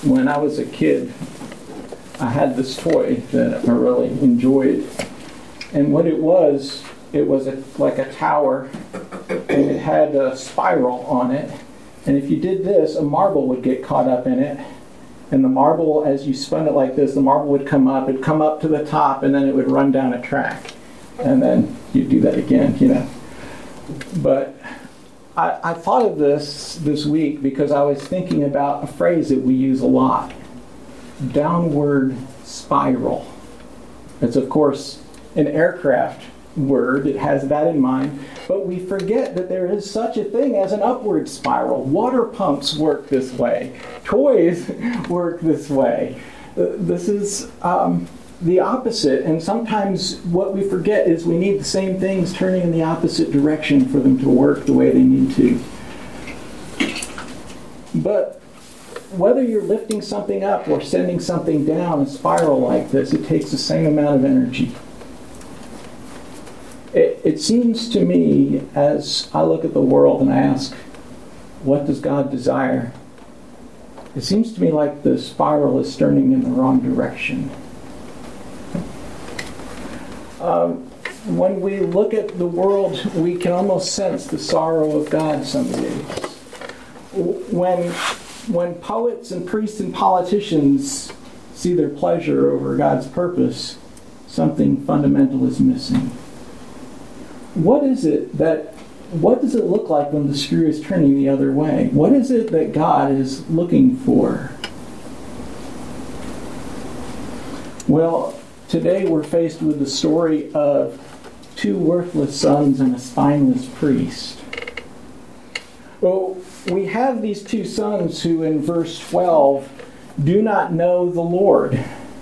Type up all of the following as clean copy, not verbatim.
When I was a kid, I had this toy that I really enjoyed. And what it was like a tower, and it had a spiral on it. And if you did this, a marble would get caught up in it. And the marble, as you spun it like this, the marble would come up. It'd come up to the top, and then it would run down a track. And then you'd do that again, But I thought of this week because I was thinking about a phrase that we use a lot. Downward spiral. It's, of course, an aircraft word. It has that in mind. But we forget that there is such a thing as an upward spiral. Water pumps work this way. Toys work this way. This is the opposite. And sometimes what we forget is we need the same things turning in the opposite direction for them to work the way they need to. But whether you're lifting something up or sending something down a spiral like this, it takes the same amount of energy. It seems to me, as I look at the world and I ask, what does God desire? It seems to me like the spiral is turning in the wrong direction. When we look at the world, we can almost sense the sorrow of God some days. When poets and priests and politicians see their pleasure over God's purpose, something fundamental is missing. What does it look like when the screw is turning the other way? What is it that God is looking for? Well, today we're faced with the story of two worthless sons and a spineless priest. Well, we have these two sons who in verse 12 do not know the Lord.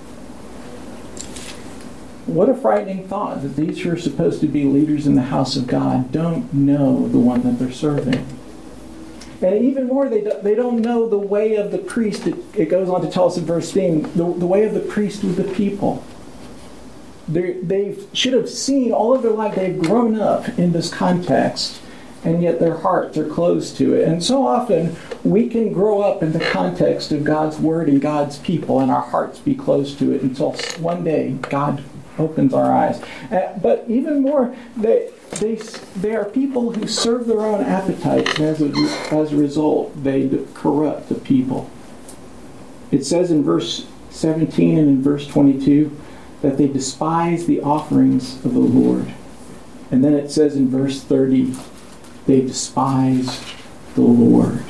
What a frightening thought that these who are supposed to be leaders in the house of God don't know the one that they're serving. And even more, they don't know the way of the priest. It goes on to tell us in verse 15, the way of the priest with the people. They should have seen all of their life, they've grown up in this context, and yet their hearts are closed to it. And so often, we can grow up in the context of God's Word and God's people, and our hearts be closed to it until one day God opens our eyes. But even more, they are people who serve their own appetites, and as a result, they corrupt the people. It says in verse 17 and in verse 22 that they despise the offerings of the Lord. And then it says in verse 30, they despise the Lord.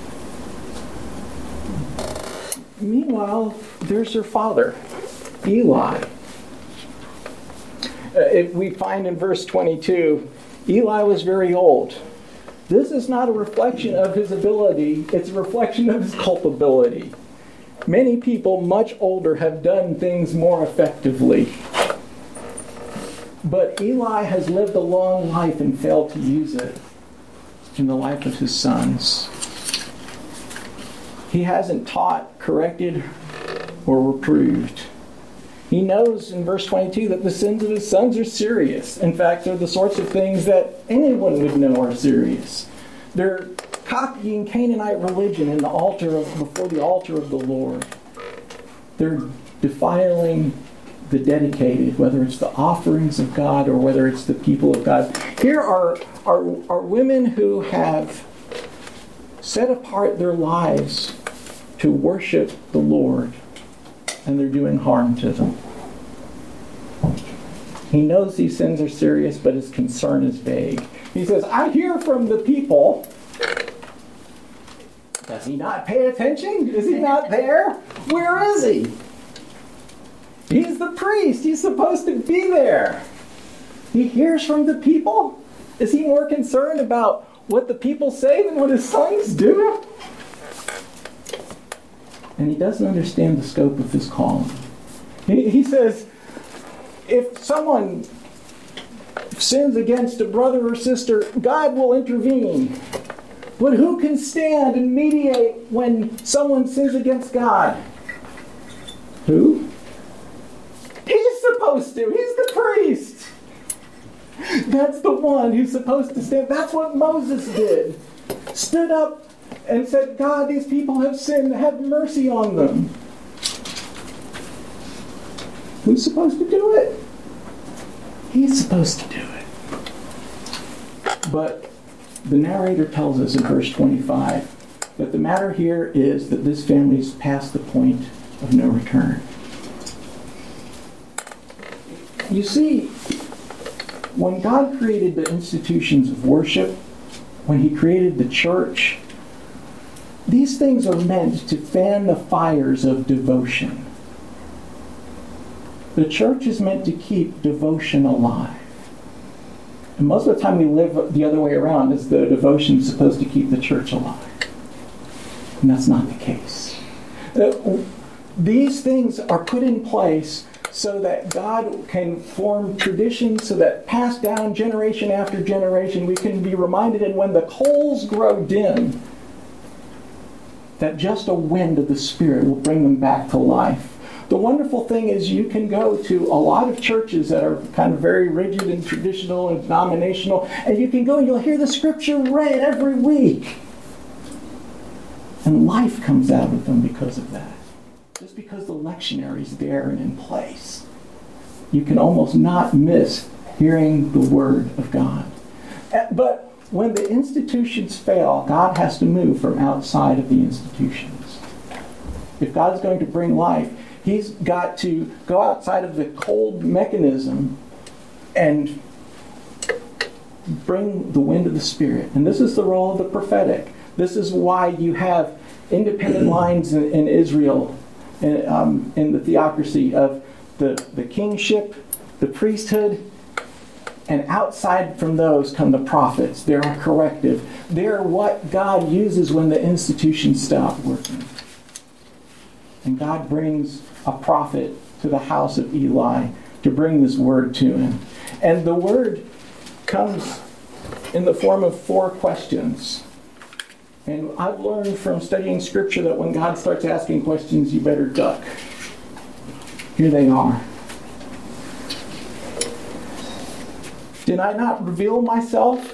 Meanwhile, there's their father, Eli. We find in verse 22, Eli was very old. This is not a reflection of his ability, it's a reflection of his culpability. Many people much older have done things more effectively. But Eli has lived a long life and failed to use it in the life of his sons. He hasn't taught, corrected, or reproved. He knows in verse 22 that the sins of his sons are serious. In fact, they're the sorts of things that anyone would know are serious. They're copying Canaanite religion in before the altar of the Lord. They're defiling the dedicated, whether it's the offerings of God or whether it's the people of God. Here are women who have set apart their lives to worship the Lord, and they're doing harm to them. He knows these sins are serious, but his concern is vague. He says, I hear from the people. Does he not pay attention? Is he not there? Where is he? He's the priest. He's supposed to be there. He hears from the people? Is he more concerned about what the people say than what his sons do? And he doesn't understand the scope of his calling. He says, if someone sins against a brother or sister, God will intervene. But who can stand and mediate when someone sins against God? Who? He's supposed to. He's the priest. That's the one who's supposed to stand. That's what Moses did. Stood up and said, God, these people have sinned, have mercy on them. Who's supposed to do it? He's supposed to do it. But the narrator tells us in verse 25 that the matter here is that this family's past the point of no return. You see, when God created the institutions of worship, when He created the church, these things are meant to fan the fires of devotion. The church is meant to keep devotion alive. And most of the time we live the other way around, as though devotion is supposed to keep the church alive. And that's not the case. These things are put in place so that God can form traditions, so that passed down generation after generation, we can be reminded, and when the coals grow dim, that just a wind of the Spirit will bring them back to life. The wonderful thing is you can go to a lot of churches that are kind of very rigid and traditional and denominational, and you can go and you'll hear the scripture read every week. And life comes out of them because of that. Just because the lectionary is there and in place. You can almost not miss hearing the Word of God. But when the institutions fail, God has to move from outside of the institutions. If God's going to bring life, He's got to go outside of the cold mechanism and bring the wind of the Spirit. And this is the role of the prophetic. This is why you have independent lines in Israel, in the theocracy of the kingship, the priesthood, and outside from those come the prophets. They're a corrective. They're what God uses when the institutions stop working. And God brings a prophet to the house of Eli to bring this word to him. And the word comes in the form of 4 questions. And I've learned from studying Scripture that when God starts asking questions, you better duck. Here they are. Did I not reveal myself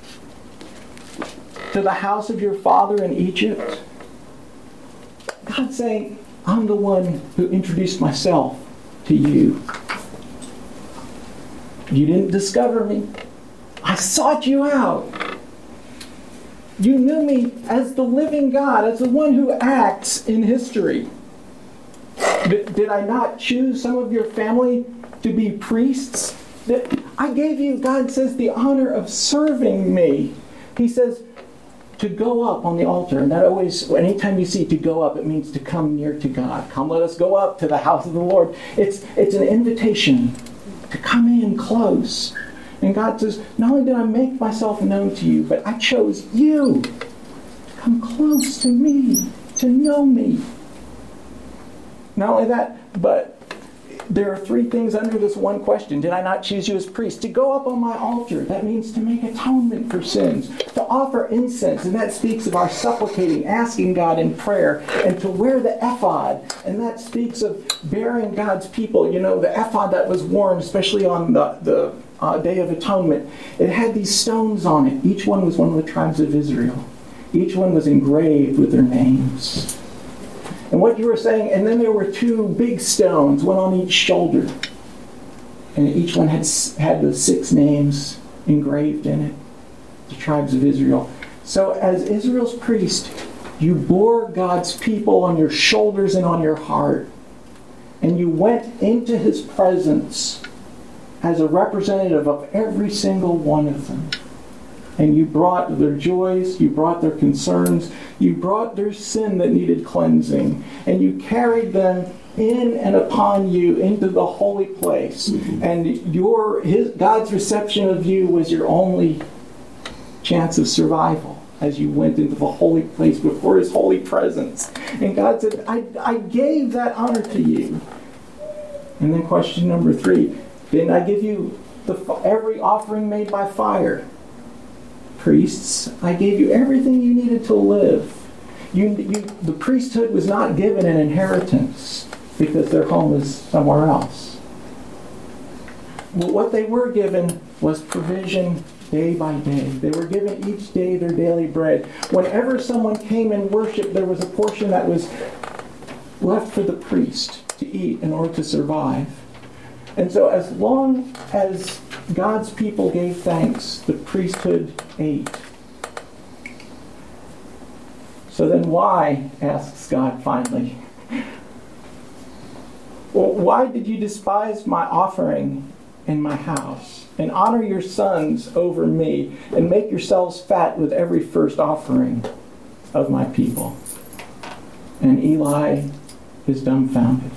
to the house of your father in Egypt? God's saying, I'm the one who introduced myself to you. You didn't discover me. I sought you out. You knew me as the living God, as the one who acts in history. Did I not choose some of your family to be priests? I gave you, God says, the honor of serving me. He says, to go up on the altar. And that always, anytime you see to go up, it means to come near to God. Come, let us go up to the house of the Lord. It's an invitation to come in close. And God says, not only did I make myself known to you, but I chose you to come close to me, to know me. Not only that, but there are 3 things under this one question. Did I not choose you as priest? To go up on my altar, that means to make atonement for sins. To offer incense, and that speaks of our supplicating, asking God in prayer. And to wear the ephod, and that speaks of bearing God's people. You know, the ephod that was worn, especially on the Day of Atonement, it had these stones on it. Each one was one of the tribes of Israel. Each one was engraved with their names. And what you were saying, and then there were 2 big stones, one on each shoulder. And each one had the 6 names engraved in it, the tribes of Israel. So as Israel's priest, you bore God's people on your shoulders and on your heart. And you went into His presence as a representative of every single one of them. And you brought their joys, you brought their concerns, you brought their sin that needed cleansing, and you carried them in and upon you into the holy place. And God's reception of you was your only chance of survival as you went into the holy place before His holy presence. And God said, I gave that honor to you. And then question number 3, didn't I give you every offering made by fire? Priests, I gave you everything you needed to live. The priesthood was not given an inheritance because their home was somewhere else. Well, what they were given was provision day by day. They were given each day their daily bread. Whenever someone came and worshiped, there was a portion that was left for the priest to eat in order to survive. And so as long as God's people gave thanks, the priesthood ate. So then why, asks God finally, well, why did you despise my offering in my house, and honor your sons over me, and make yourselves fat with every first offering of my people? And Eli is dumbfounded.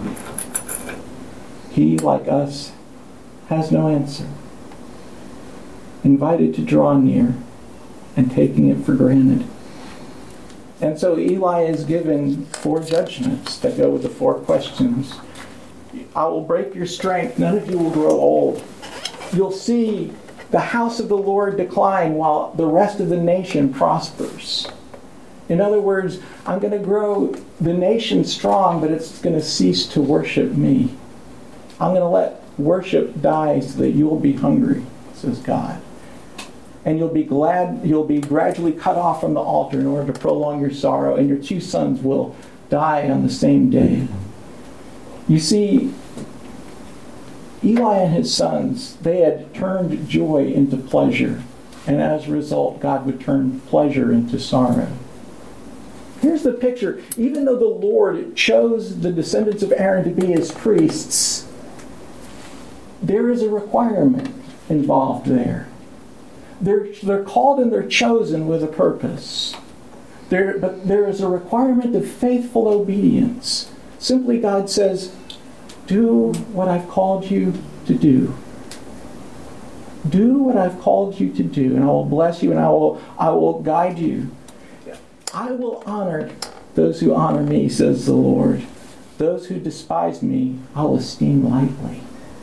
He, like us, has no answer. Invited to draw near and taking it for granted. And so Eli is given 4 judgments that go with the 4 questions. I will break your strength. None of you will grow old. You'll see the house of the Lord decline while the rest of the nation prospers. In other words, I'm going to grow the nation strong, but it's going to cease to worship me. I'm going to let worship die so that you will be hungry, says God. And you'll be gradually cut off from the altar in order to prolong your sorrow, and your 2 sons will die on the same day. You see, Eli and his sons, they had turned joy into pleasure, and as a result, God would turn pleasure into sorrow. Here's the picture. Even though the Lord chose the descendants of Aaron to be his priests, there is a requirement involved there. They're called and they're chosen with a purpose. But there is a requirement of faithful obedience. Simply God says, do what I've called you to do. Do what I've called you to do, and I will bless you, and I will guide you. I will honor those who honor me, says the Lord. Those who despise me, I'll esteem lightly.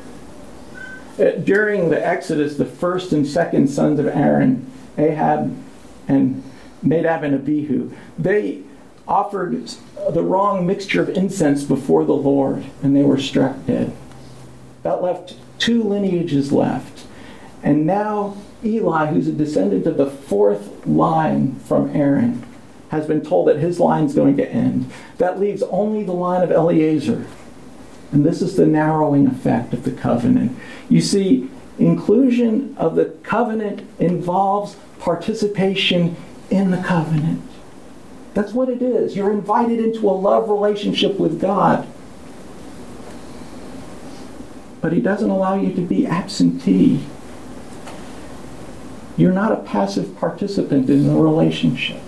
During the Exodus, the first and second sons of Aaron, Ahab and Nadab and Abihu, they offered the wrong mixture of incense before the Lord, and they were struck dead. That left 2 lineages left. And now Eli, who's a descendant of the 4th line from Aaron, has been told that his line's going to end. That leaves only the line of Eleazar. And this is the narrowing effect of the covenant. You see, inclusion of the covenant involves participation in the covenant. That's what it is. You're invited into a love relationship with God. But He doesn't allow you to be absentee. You're not a passive participant in the relationship.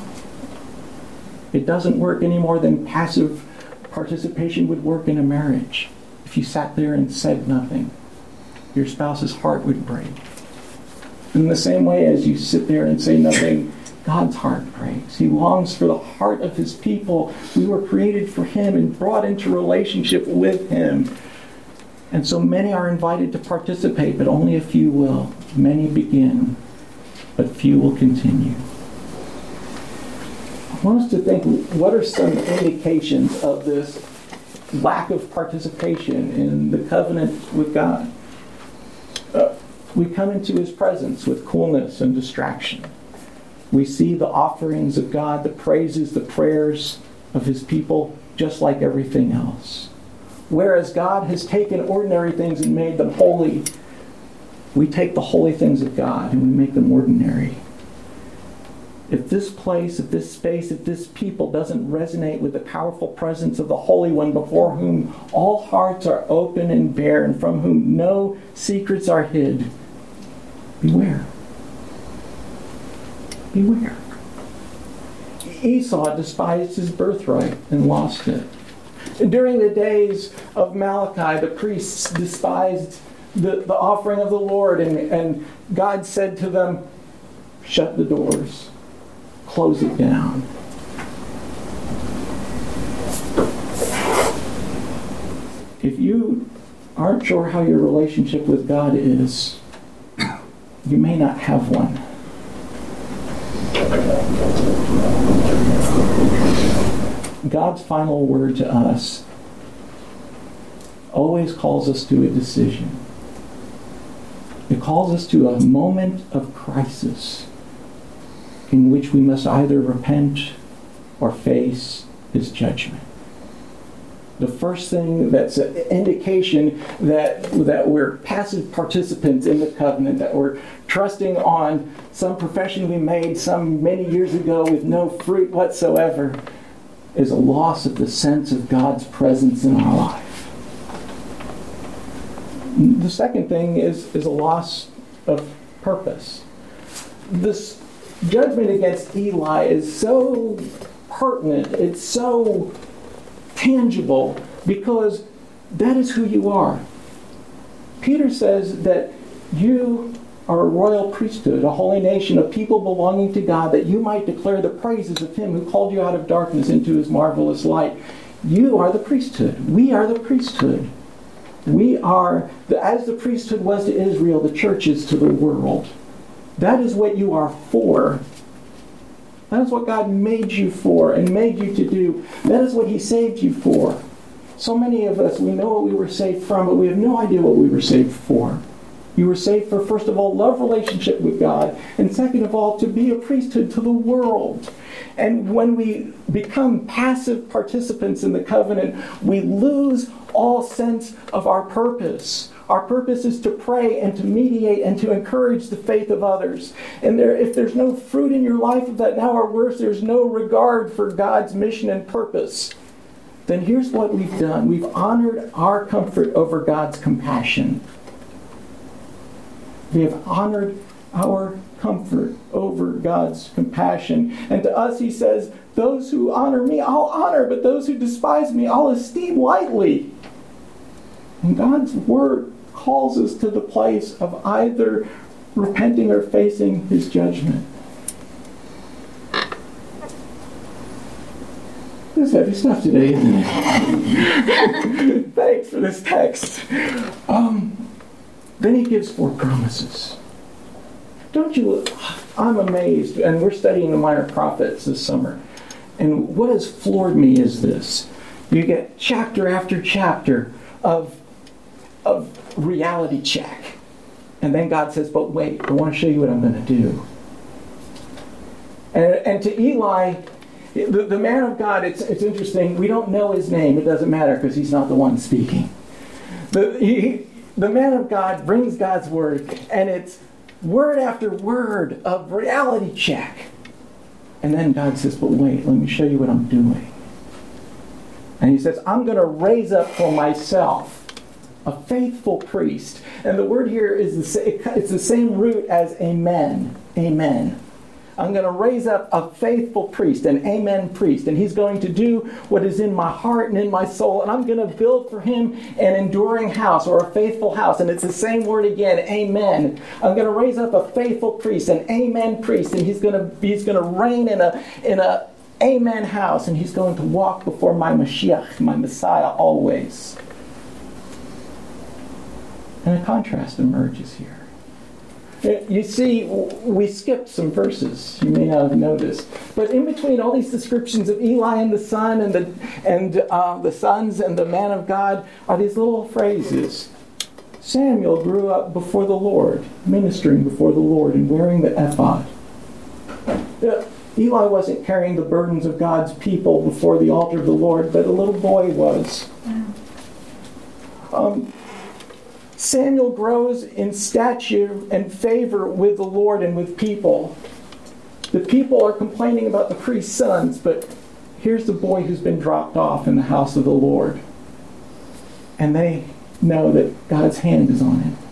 It doesn't work any more than passive participation would work in a marriage. If you sat there and said nothing, your spouse's heart would break. In the same way as you sit there and say nothing, God's heart breaks. He longs for the heart of His people. We were created for Him and brought into relationship with Him. And so many are invited to participate, but only a few will. Many begin, but few will continue. I want us to think, what are some indications of this lack of participation in the covenant with God? We come into His presence with coolness and distraction. We see the offerings of God, the praises, the prayers of His people, just like everything else. Whereas God has taken ordinary things and made them holy, we take the holy things of God and we make them ordinary. If this place, if this space, if this people doesn't resonate with the powerful presence of the Holy One, before whom all hearts are open and bare, and from whom no secrets are hid, beware. Beware. Esau despised his birthright and lost it. And during the days of Malachi, the priests despised the offering of the Lord, and God said to them, shut the doors. Close it down. If you aren't sure how your relationship with God is, you may not have one. God's final word to us always calls us to a decision. It calls us to a moment of crisis in which we must either repent or face his judgment. The first thing that's an indication that we're passive participants in the covenant, that we're trusting on some profession we made some many years ago with no fruit whatsoever, is a loss of the sense of God's presence in our life. The second thing is a loss of purpose. This judgment against Eli is so pertinent, it's so tangible, because that is who you are. Peter says that you are a royal priesthood, a holy nation, a people belonging to God, that you might declare the praises of him who called you out of darkness into his marvelous light. You are the priesthood. We are the priesthood. We are, as the priesthood was to Israel, the church is to the world. That is what you are for. That is what God made you for and made you to do. That is what he saved you for. So many of us, we know what we were saved from, but we have no idea what we were saved for. You were saved for, first of all, love relationship with God, and second of all, to be a priesthood to the world. And when we become passive participants in the covenant, we lose all sense of our purpose. Our purpose is to pray and to mediate and to encourage the faith of others. And if there's no fruit in your life of that now, or worse, there's no regard for God's mission and purpose, then here's what we've done. We've honored our comfort over God's compassion. We have honored our comfort over God's compassion. And to us, he says, those who honor me, I'll honor, but those who despise me, I'll esteem lightly. And God's word calls us to the place of either repenting or facing his judgment. This is heavy stuff today, isn't it? Thanks for this text. Then he gives 4 promises. Don't you, I'm amazed, and we're studying the minor prophets this summer. And what has floored me is this. You get chapter after chapter of reality check. And then God says, but wait, I want to show you what I'm going to do. And to Eli, the man of God, it's interesting. We don't know his name. It doesn't matter because he's not the one speaking. The man of God brings God's word, and it's word after word of reality check. And then God says, but wait, let me show you what I'm doing. And he says, I'm going to raise up for myself a faithful priest. And the word here is it's the same root as amen. Amen. I'm going to raise up a faithful priest, an amen priest. And he's going to do what is in my heart and in my soul. And I'm going to build for him an enduring house, or a faithful house. And it's the same word again, amen. I'm going to raise up a faithful priest, an amen priest. And he's going to reign in a amen house. And he's going to walk before my Mashiach, my Messiah, always. And a contrast emerges here. You see, we skipped some verses. You may not have noticed, but in between all these descriptions of Eli and the son, and the sons and the man of God, are these little phrases. Samuel grew up before the Lord, ministering before the Lord, and wearing the ephod. Eli wasn't carrying the burdens of God's people before the altar of the Lord, but a little boy was. Samuel grows in stature and favor with the Lord and with people. The people are complaining about the priest's sons, but here's the boy who's been dropped off in the house of the Lord. And they know that God's hand is on him.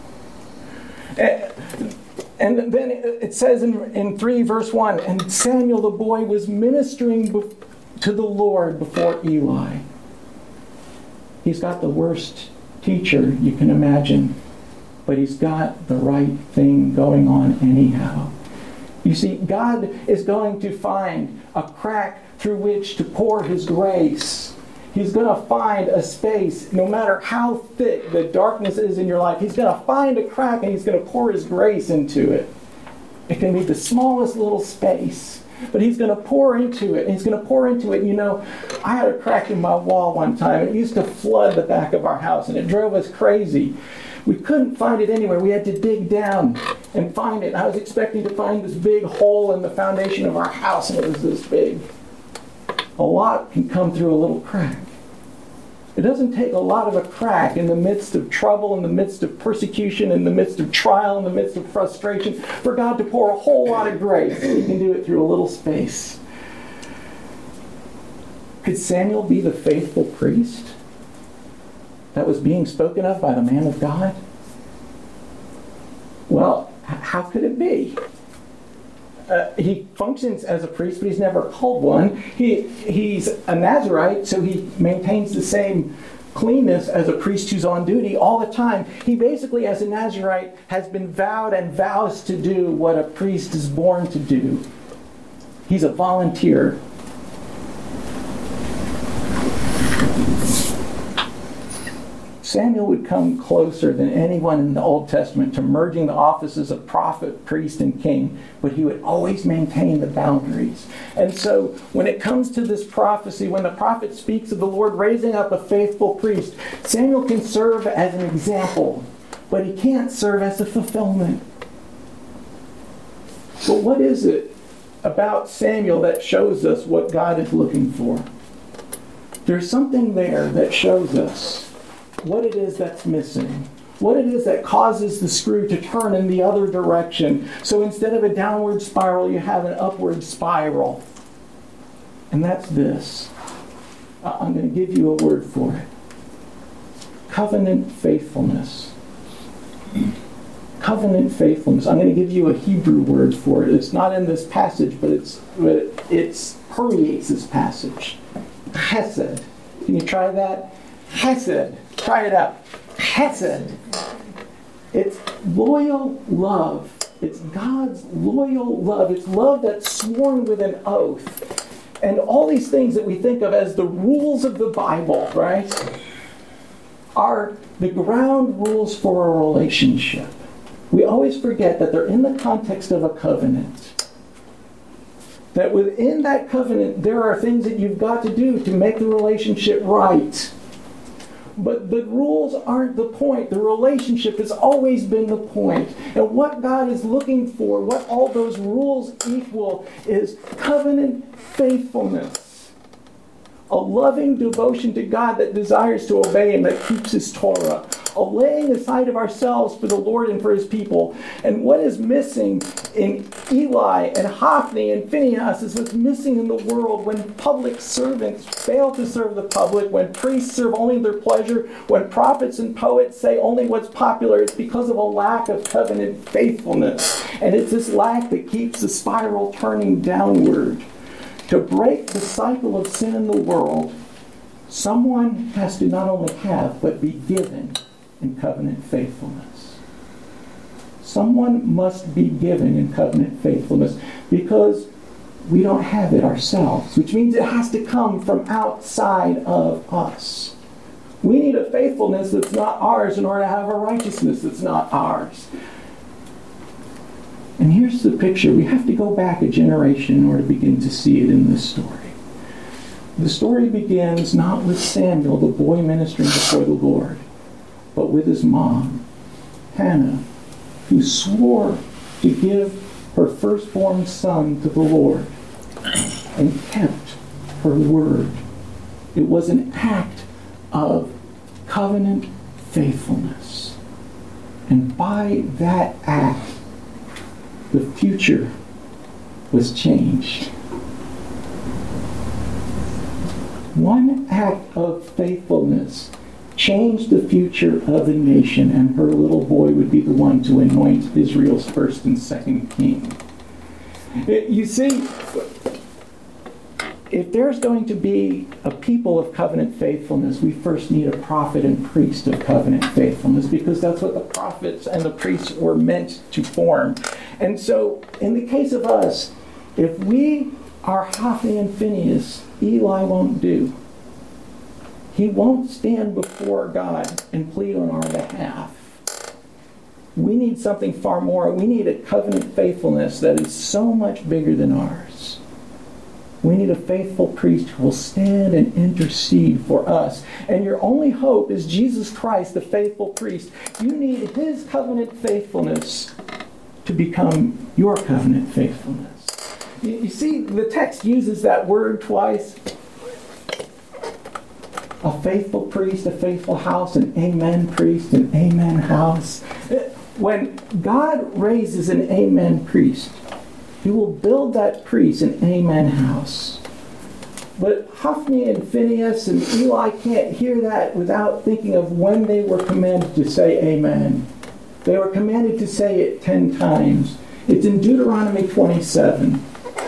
And then it says in 3 verse 1, and Samuel the boy was ministering to the Lord before Eli. He's got the worst teacher you can imagine, but he's got the right thing going on anyhow. You see, God is going to find a crack through which to pour his grace. He's going to find a space, no matter how thick the darkness is in your life, he's going to find a crack and he's going to pour his grace into it. It can be the smallest little space. But he's going to pour into it. And he's going to pour into it. You know, I had a crack in my wall one time. It used to flood the back of our house, and it drove us crazy. We couldn't find it anywhere. We had to dig down and find it. I was expecting to find this big hole in the foundation of our house, and it was this big. A lot can come through a little crack. It doesn't take a lot of a crack in the midst of trouble, in the midst of persecution, in the midst of trial, in the midst of frustration, for God to pour a whole lot of grace. He can do it through a little space. Could Samuel be the faithful priest that was being spoken of by the man of God? Well, how could it be? He functions as a priest, but he's never called one. He's a Nazirite, so he maintains the same cleanness as a priest who's on duty all the time. He basically, as a Nazirite, has been vowed and vows to do what a priest is born to do. He's a volunteer. Samuel would come closer than anyone in the Old Testament to merging the offices of prophet, priest, and king, but he would always maintain the boundaries. And so when it comes to this prophecy, when the prophet speaks of the Lord raising up a faithful priest, Samuel can serve as an example, but he can't serve as a fulfillment. But what is it about Samuel that shows us what God is looking for? There's something there that shows us what it is that's missing, what it is that causes the screw to turn in the other direction. So instead of a downward spiral, you have an upward spiral. And that's this. I'm going to give you a word for it. Covenant faithfulness. Covenant faithfulness. I'm going to give you a Hebrew word for it. It's not in this passage, but it permeates this passage. Chesed. Can you try that? Chesed. Try it out. Chesed. It's loyal love. It's God's loyal love. It's love that's sworn with an oath. And all these things that we think of as the rules of the Bible, right, are the ground rules for a relationship. We always forget that they're in the context of a covenant. That within that covenant, there are things that you've got to do to make the relationship right. But the rules aren't the point. The relationship has always been the point. And what God is looking for, what all those rules equal, is covenant faithfulness. A loving devotion to God that desires to obey Him, that keeps His Torah. A laying aside of ourselves for the Lord and for His people. And what is missing in Eli and Hophni and Phinehas is what's missing in the world when public servants fail to serve the public, when priests serve only their pleasure, when prophets and poets say only what's popular. It's because of a lack of covenant faithfulness. And it's this lack that keeps the spiral turning downward. To break the cycle of sin in the world, someone has to not only have, but be given in covenant faithfulness. Someone must be given in covenant faithfulness because we don't have it ourselves, which means it has to come from outside of us. We need a faithfulness that's not ours in order to have a righteousness that's not ours. And here's the picture. We have to go back a generation in order to begin to see it in this story. The story begins not with Samuel, the boy ministering before the Lord, but with his mom, Hannah, who swore to give her firstborn son to the Lord and kept her word. It was an act of covenant faithfulness. And by that act, the future was changed. One act of faithfulness changed the future of the nation, and her little boy would be the one to anoint Israel's first and second king. You see, if there's going to be a people of covenant faithfulness, we first need a prophet and priest of covenant faithfulness, because that's what the prophets and the priests were meant to form. And so, in the case of us, if we are Hophni and Phinehas, Eli won't do. He won't stand before God and plead on our behalf. We need something far more. We need a covenant faithfulness that is so much bigger than ours. We need a faithful priest who will stand and intercede for us. And your only hope is Jesus Christ, the faithful priest. You need his covenant faithfulness to become your covenant faithfulness. You see, the text uses that word twice. A faithful priest, a faithful house, an amen priest, an amen house. When God raises an amen priest, he will build that priest an amen house. But Hophni and Phinehas and Eli can't hear that without thinking of when they were commanded to say amen. They were commanded to say it 10 times. It's in Deuteronomy 27.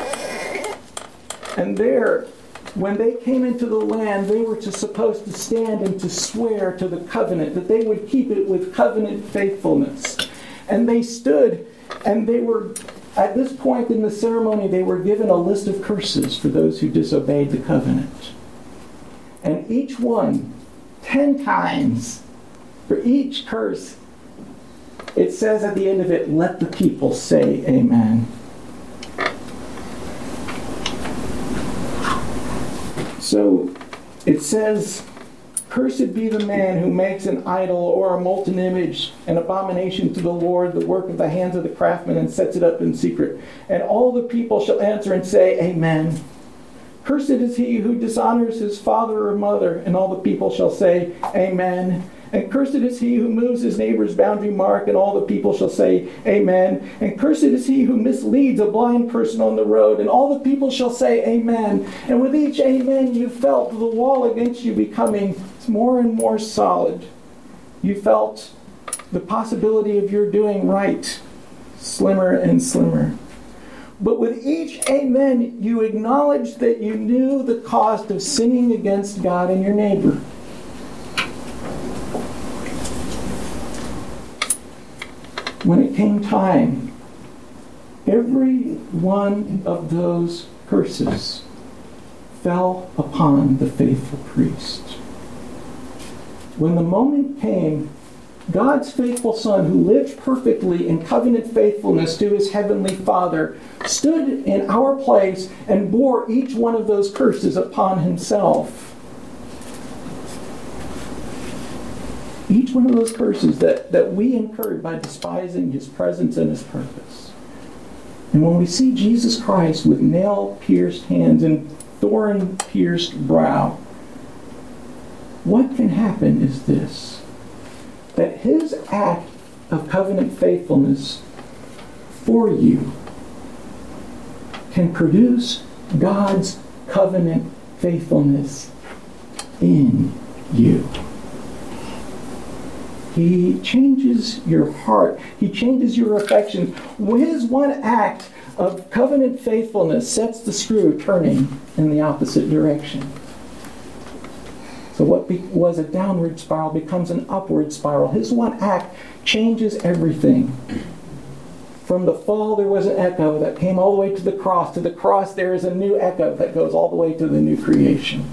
And there, when they came into the land, they were supposed to stand and to swear to the covenant, that they would keep it with covenant faithfulness. And they stood, and they were, at this point in the ceremony, they were given a list of curses for those who disobeyed the covenant. And each one, 10 times, for each curse, it says at the end of it, let the people say amen. So it says, cursed be the man who makes an idol or a molten image, an abomination to the Lord, the work of the hands of the craftsman, and sets it up in secret. And all the people shall answer and say, amen. Cursed is he who dishonors his father or mother, and all the people shall say, amen. And cursed is he who moves his neighbor's boundary mark, and all the people shall say, amen. And cursed is he who misleads a blind person on the road, and all the people shall say, amen. And with each amen, you felt the wall against you becoming more and more solid. You felt the possibility of your doing right slimmer and slimmer. But with each amen, you acknowledged that you knew the cost of sinning against God and your neighbor. When it came time, every one of those curses fell upon the faithful priest. When the moment came, God's faithful Son, who lived perfectly in covenant faithfulness to his heavenly Father, stood in our place and bore each one of those curses upon himself. Each one of those curses that we incurred by despising his presence and his purpose. And when we see Jesus Christ with nail-pierced hands and thorn-pierced brow, what can happen is this: that his act of covenant faithfulness for you can produce God's covenant faithfulness in you. He changes your heart. He changes your affections. His one act of covenant faithfulness sets the screw turning in the opposite direction. So what was a downward spiral becomes an upward spiral. His one act changes everything. From the fall, there was an echo that came all the way to the cross. To the cross, there is a new echo that goes all the way to the new creation.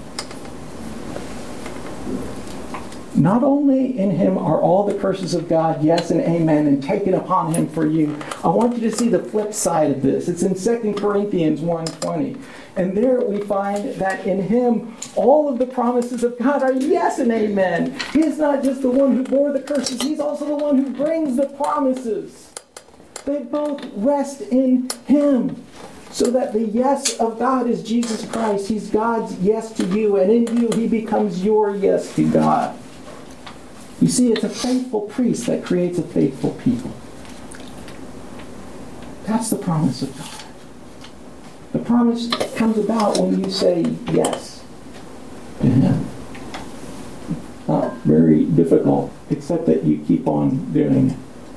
Not only in him are all the curses of God, yes and amen, and taken upon him for you. I want you to see the flip side of this. It's in 2 Corinthians 1:20. And there we find that in him, all of the promises of God are yes and amen. He is not just the one who bore the curses. He's also the one who brings the promises. They both rest in him. So that the yes of God is Jesus Christ. He's God's yes to you. And in you, he becomes your yes to God. You see, it's a faithful priest that creates a faithful people. That's the promise of God. The promise comes about when you say yes to him. Not very difficult, except that you keep on doing it.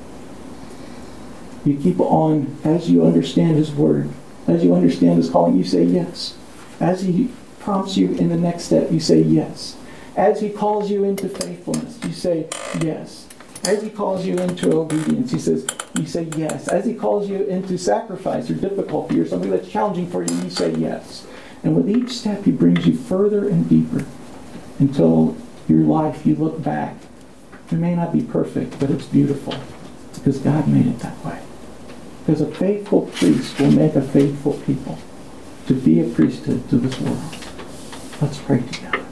You keep on, as you understand his word, as you understand his calling, you say yes. As he prompts you in the next step, you say yes. As he calls you into faithfulness, you say yes. As he calls you into obedience, you say yes. As he calls you into sacrifice or difficulty or something that's challenging for you, you say yes. And with each step, he brings you further and deeper until your life, you look back. It may not be perfect, but it's beautiful because God made it that way. Because a faithful priest will make a faithful people. to be a priesthood to this world. Let's pray together.